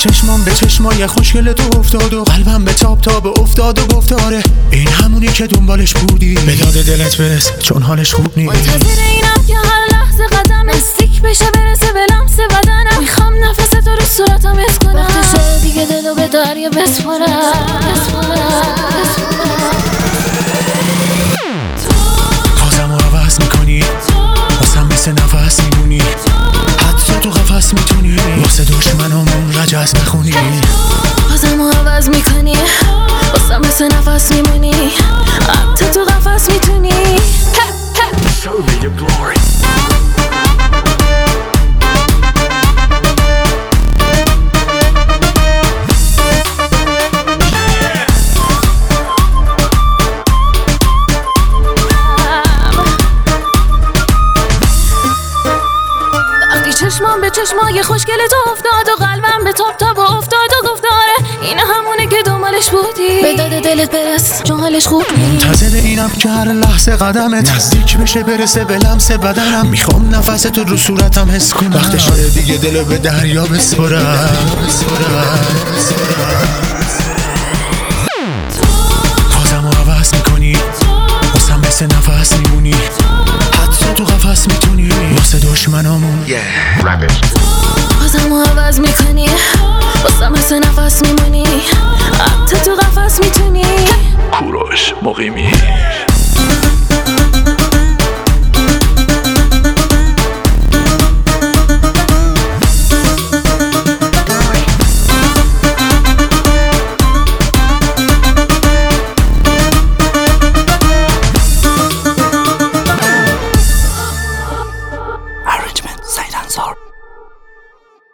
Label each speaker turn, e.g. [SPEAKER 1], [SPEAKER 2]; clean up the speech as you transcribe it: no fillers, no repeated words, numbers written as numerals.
[SPEAKER 1] چشمام به چشمای خوشگل تو افتاد و قلبم به تاب تاب افتاد و گفتاره این همونی که دنبالش بودی. به داد دلت برس چون حالش خوب نیست.
[SPEAKER 2] منتظر اینم که هر لحظه قدم نزدیک بشه برسه به لمس بدنم. میخوام نفس تو رو صورتم حس کنم. وقتی شده دیگه دلو به دریا بسپارم.
[SPEAKER 1] بازم رو عوض میکنی واسم مثل نفس میمونی. حتی تو قفس میتونی واسه دشمنامون رجز بخونی.
[SPEAKER 2] بازم رو عوض میکنی واسم مثل نفس میمونی. حتی تو قفس میتونی.
[SPEAKER 3] Show me your glory.
[SPEAKER 2] چشمام به چشمای خوشگل تو افتاد و قلبم به تاب تاب افتاد و گفتاره این همونه که دنبالش بودی. به داد دلت برس چون حالش خوب نیست.
[SPEAKER 1] منتظر اینم که هر لحظه قدمت نزدیک بشه برسه به لمس بدنم. میخوام نفس تو رو صورتم حس کنم. وقت شده دیگه دلو به دریا بسپارم. بازم رو عوض میکنی واسم مثل نفس میمونی. حتی تو قفس میتونی واسه دشمنامون.
[SPEAKER 2] بازم رو عوض میکنی واسم مثل نفس میمونی. حتی تو قفس میتونی.
[SPEAKER 3] کوروش مقیمی.